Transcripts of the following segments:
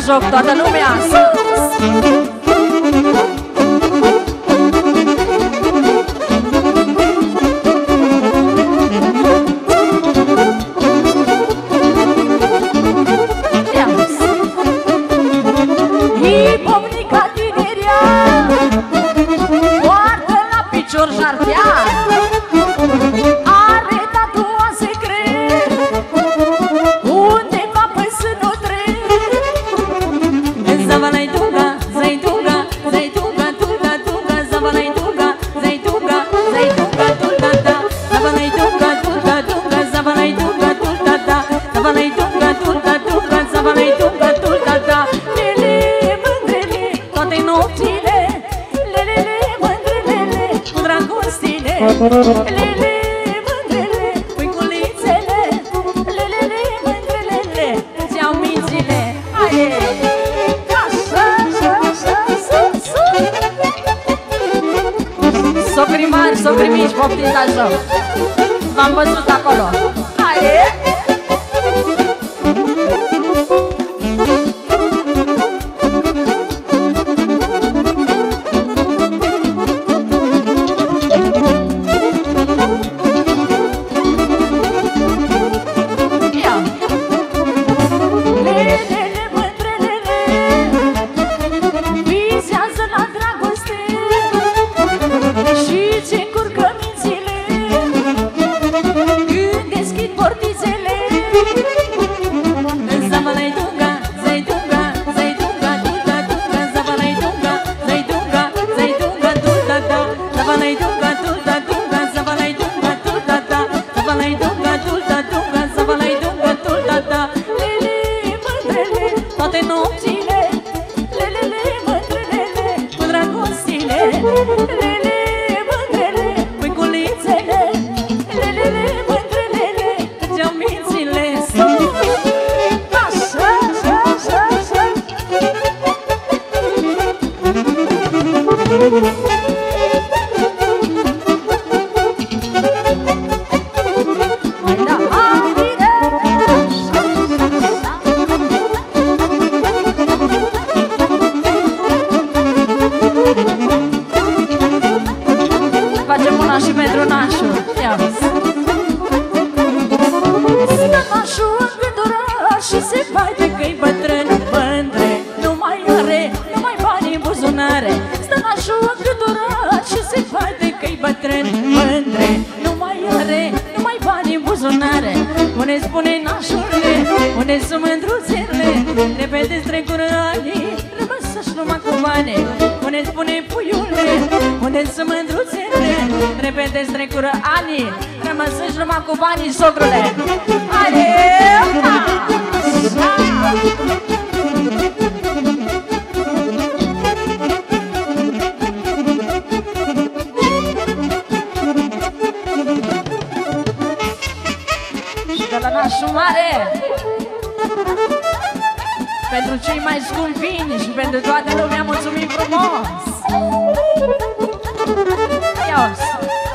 joc toată lumea. Ipomnica tinerea poartă la picior jartiar, are tatuase cred undeva pe sânul drept. Zavalai tunga, zai tunga, zai tunga, tunga, tunga, zavalai tunga, zai tunga, zai tunga, tunga, da. Zavalai tunga, tunga, tunga, zavalai tunga, tunga, da. Zavalai tunga, tunga, tunga, zavalai tunga, tunga, da. Lele, mândrele, Toate nopțile, lelele, mândrelele, cu dragostile, lele, mândrele, puiculițele, lelele, mândrelele, ți-au mințile. aie, așa, Socrii mari, socrii mici, poftiți la joc. V-am văzut acolo. aie. Lelele, mândrelele, visează la dragoste și ce încurcă mințile când deschid portițele. Zavalai tunga, zai tunga, zai tunga, tunga, tunga, zavalai tunga, zai tunga, zai tunga, tunga, da. Zavalai tunga, tunga, tunga, zavalai tunga, tunga, da. Zavalai tunga, tunga, tunga, zavalai tunga, tunga, da. Lele, mândrele, Toate nopțile, lelele, mândrelele, cu dragostile, lele, mândrele, puiculițele, lelele, mândrelele, ți-au mințile. așa, așa, așa, așa. Mai da, bine, Facem una și pentru nașul. Ia vezi. stă nașul îngândurat și se bate că-i bătrân, mândre, Nu mai are, nu mai bani în buzunare. stă nașul îngândurat și se bate Că-i bătrân, mândre, nu mai are, nu mai bani în buzunare. Unde spune nașurile, unde sunt mândruțele, repede strecură anii, rămăsă-și numai cu bani. Unde spune puiule, unde sunt mândruțele, repede strecură anii, rămăsă-și numai cu banii, socrule. ale. Și de la nașul mare, pentru cei mai scumpi vini și pentru toată lumea, mulțumim frumos! Ia-o-ți!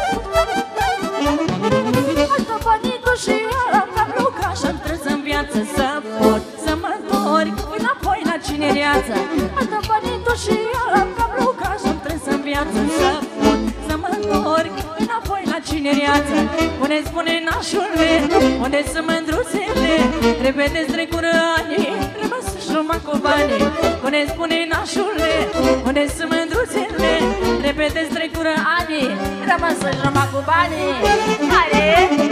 Altă bănică și am lucrat și-am Trebuie în viață să pot să mă întorc înapoi la cineriață. altă bănică și am lucrat și-am Trebuie în viață să pot să mă întorc înapoi la cineriață. Unde spune nașurile, unde sunt mândruțele, repede strecură anii, rămăsă-și numai cu banii. Unde spune nașurile, unde sunt mândruțele, repede strecură anii, rămăsă-și numai cu banii. ale.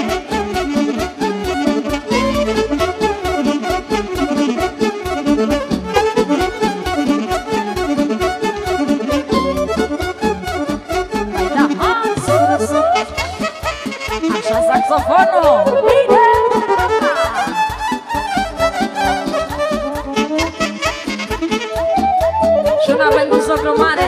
Așa saxofonul! Bine! Și una pentru socru mare.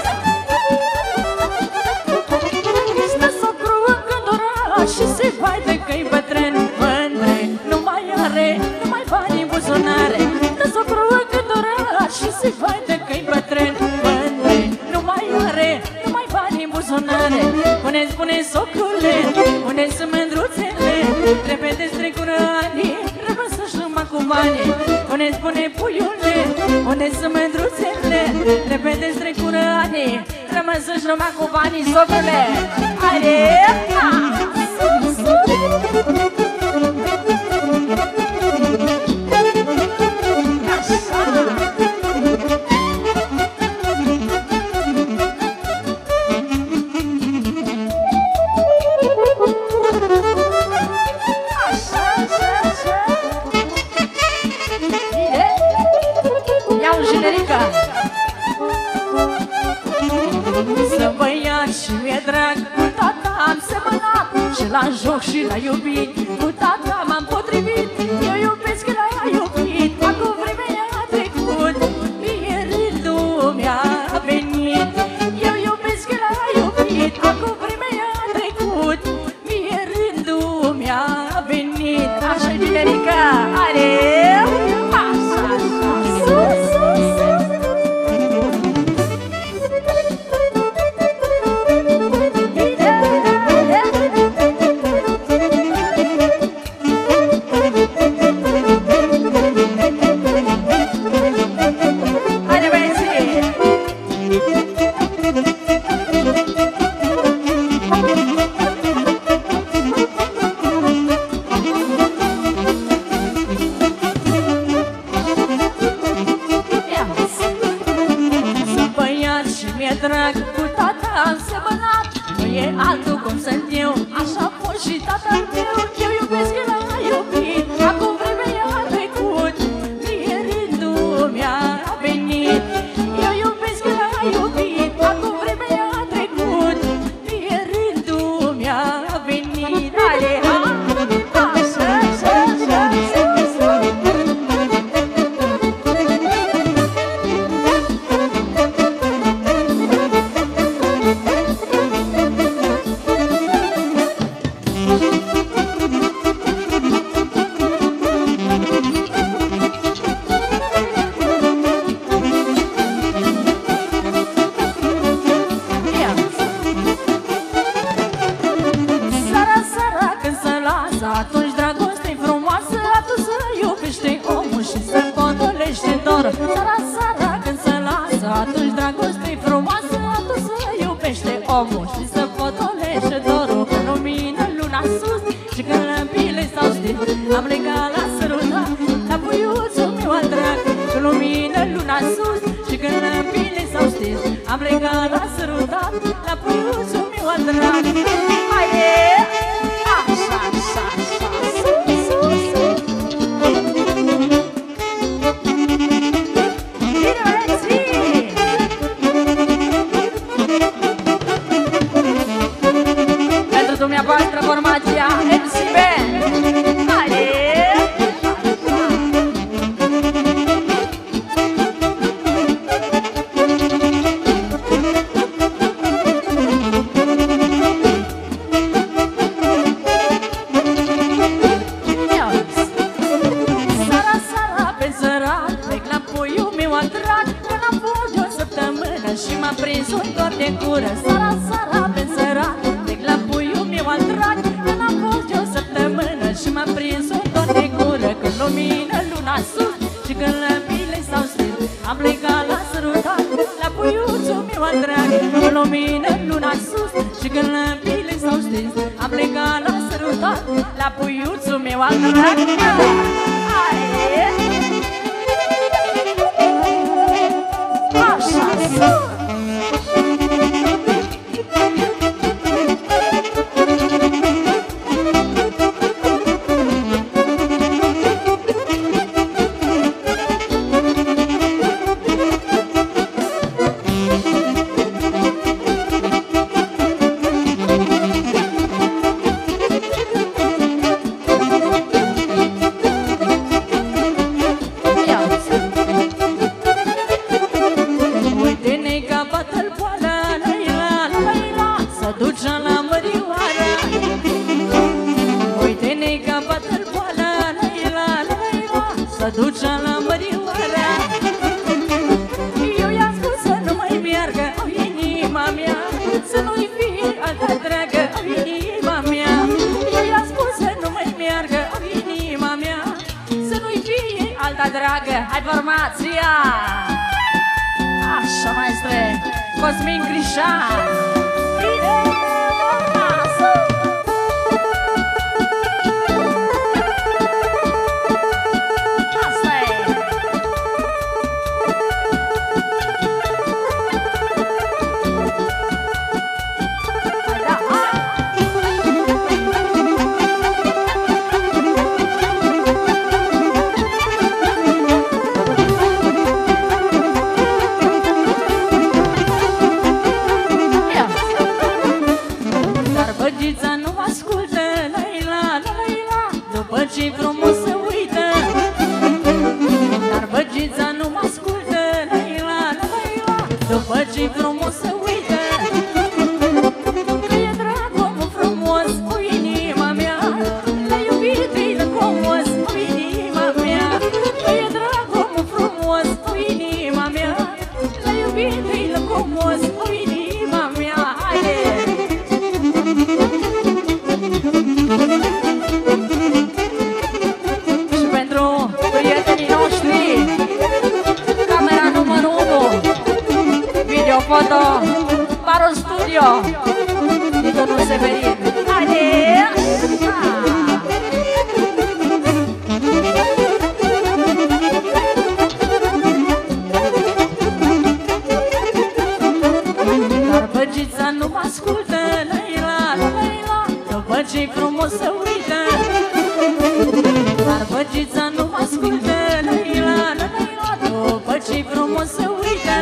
Stă socru îngândurat și se bate Că-i bătrân, mândre, nu mai are, nu mai bani în buzunare. Stă socru îngândurat și se bate Că-i bătrân, mândre, nu mai are, nu mai bani în buzunare. Unde spune socrule, unde sunt mândruțele, repede strecură anii, rămăsă-și numai cu banii. Unde spune puiule, băieții, rămăsuși numai cu banii, socrule. Haide! Și mi-e drag, cu tata am semănat și la joc și la iubit, cu tata m-am potrivit. Eu iubesc că l-a iubit, acum vremea a trecut, mie rândul mi-a venit. Eu iubesc că l-a iubit, acum vremea a trecut, mie rândul mi-a venit. Așa-i generica, are, așa, așa, sus, sus, sus. Drag, cu tata am semănat, nu e altul cum sunt eu, așa a fost și tatăl meu. Eu iubesc că l-a iubit, acum vremea a trecut, mie rândul mi-a venit. Eu iubesc că l-a iubit, acum vremea a trecut, mie rândul mi-a venit. Haide, ha, așa, așa, așa, așa. Atunci dragoste-i frumoasă, atunci să iubește omul și să potolește dor. Sara, sara, când se lasă, atunci dragoste-i frumoasă, atunci să iubește omul și să potolește dorul. Când lumină luna sus și când lămpile s-au stins, am plecat la sărutat, la puiuțul meu al drag. Când lumină luna sus și când lămpile s-au stins, am plecat la sărutat, la puiuțul meu al drag. Haide! Așa, așa, așa, sus, sus, sus. Bine, băieții! Pentru dumneavoastră formația MCB. Haide! Și m-a prins un dor de cură. Sara, sara, pe sărat, plec la puiul meu al drag. Când am fost de o săptămână și m-a prins un dor de cură. Când lumină luna sus și când lămpile s-au stins, am plecat la sărutat, la puiuțul meu al drag. Când lumină luna sus și când lămpile s-au stins, am plecat la sărutat, la puiuțul meu al drag. Așa, sus! Cosmin Grișan. Ce frumos se uită, dar băgița nu mă ascultă. Laila, Laila, după ce frumos se uită, e drag omul frumos cu inima mea, l-a iubit, e frumos cu inima mea, e drag omul frumos cu inima mea, l-a iubit, e frumos cu inima mea. Foto Paro Studio di Tonu Severin. Dar băgița nu mă ascultă, Laila, Laila, după ce frumos se uită. Dar băgița nu mă ascultă, Laila, Laila, după ce frumos se uită.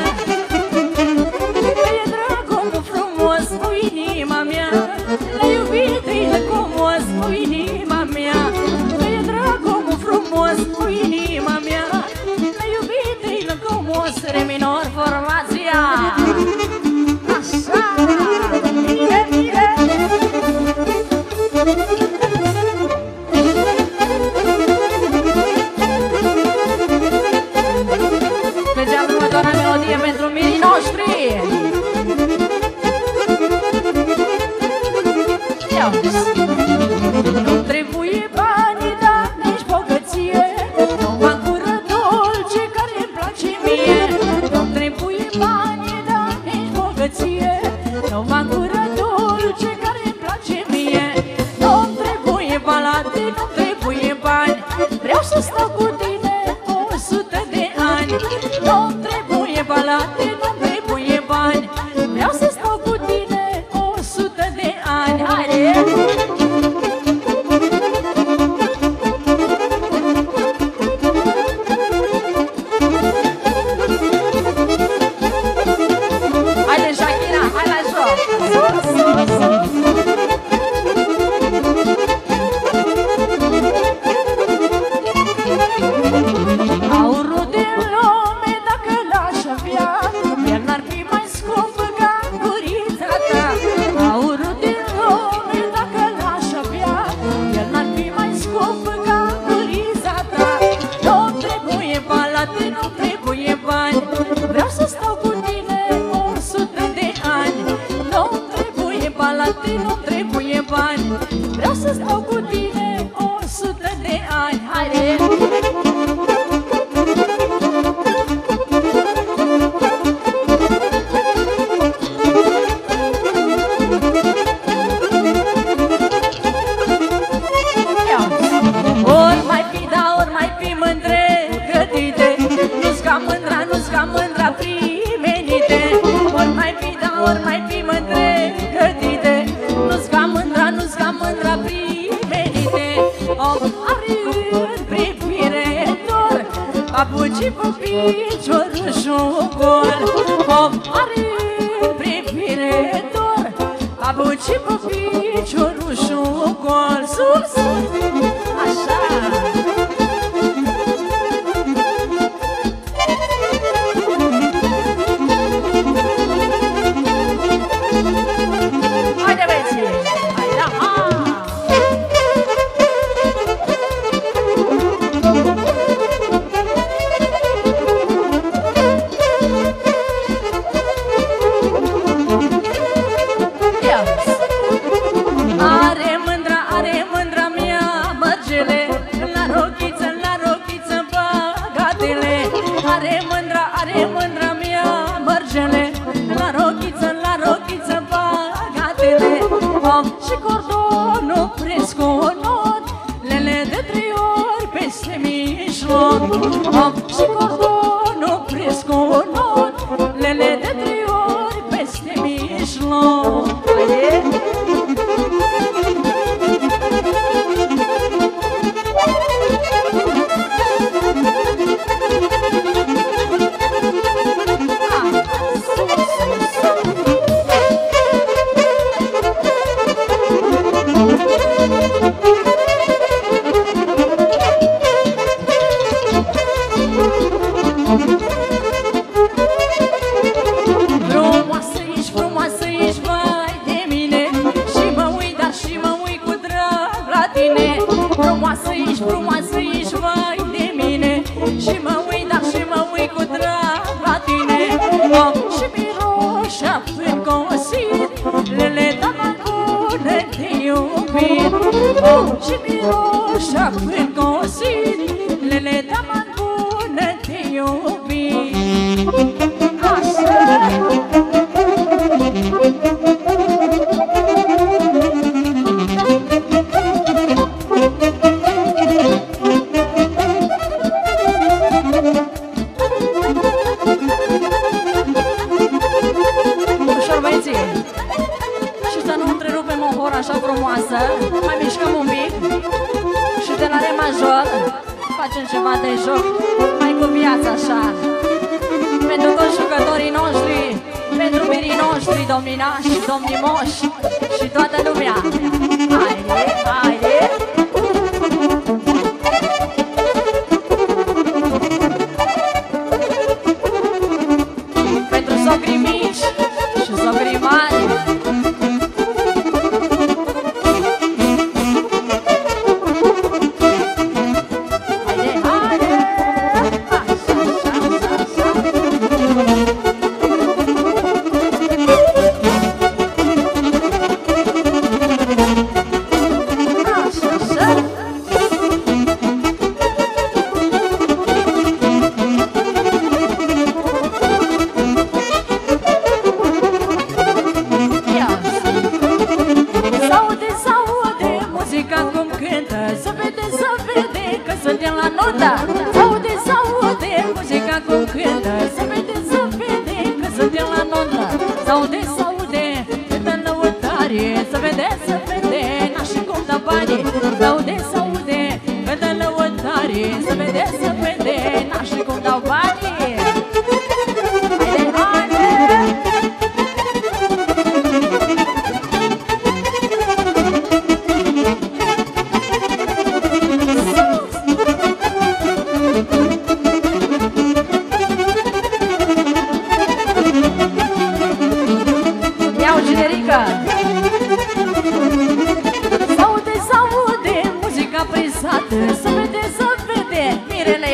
L-a iubit, e frumos cu inima mea, e drag omul frumos cu inima mea, l-a iubit, e frumos. Re minor formația. Așa, bine, bine. Mergeam următoarea melodie pentru mirii noștri. Nu trebuie bani, dar nici bogăție, numai gură dulce care-mi place mie. Nu trebuie bani, dar nici bogăție, numai gură dulce care-mi place mie. Nu-mi trebuie balade, nu trebuie bani, vreau să stau cu tine 100 de ani. Nu-mi trebuie balade, nu trebuie bani, vreau să stau cu tine 100 de ani. Haide! Aurul din lume, dacă l-aș avea, el n-ar fi mai scump ca gurița ta. Aurul din lume, dacă l-aș avea, el n-ar fi mai scump ca gurița ta. Nu-mi trebuie balade, nu trebuie bani, vreau să stau cu tine 100 de ani. Nu-mi trebuie balade, nu trebuie bani, vreau să stau cu tine 100 de ani. Haide! Ori mai fi mândre gătite, nu-ți ca mândra, nu-ți ca mândra primenite. Om are în privire dor, papucii pe piciorușul gol. Om are în privire dor, papucii pe piciorușul gol. Sus! Așa! Și cordonul prins cu un nod, lele de 3 ori peste mijloc. Frumoasă ești, vai de mine, și mă uit, dar și mă uit cu drag la tine. Și miroși apricosit, lele da mai bună de iubit. Și miroși apricosit, lele da mai bună de iubit. Așa! Așa frumoasă, mai mișcăm un pic și de la re major facem ceva de joc, mai cu viața așa. Pentru toți jucătorii noștri, pentru mirii noștri, domnii nași, domnii moși și toată lumea. Haide, haide! Pentru socrii mici și socrii mari.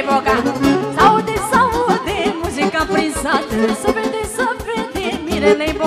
Să vede, mirele-i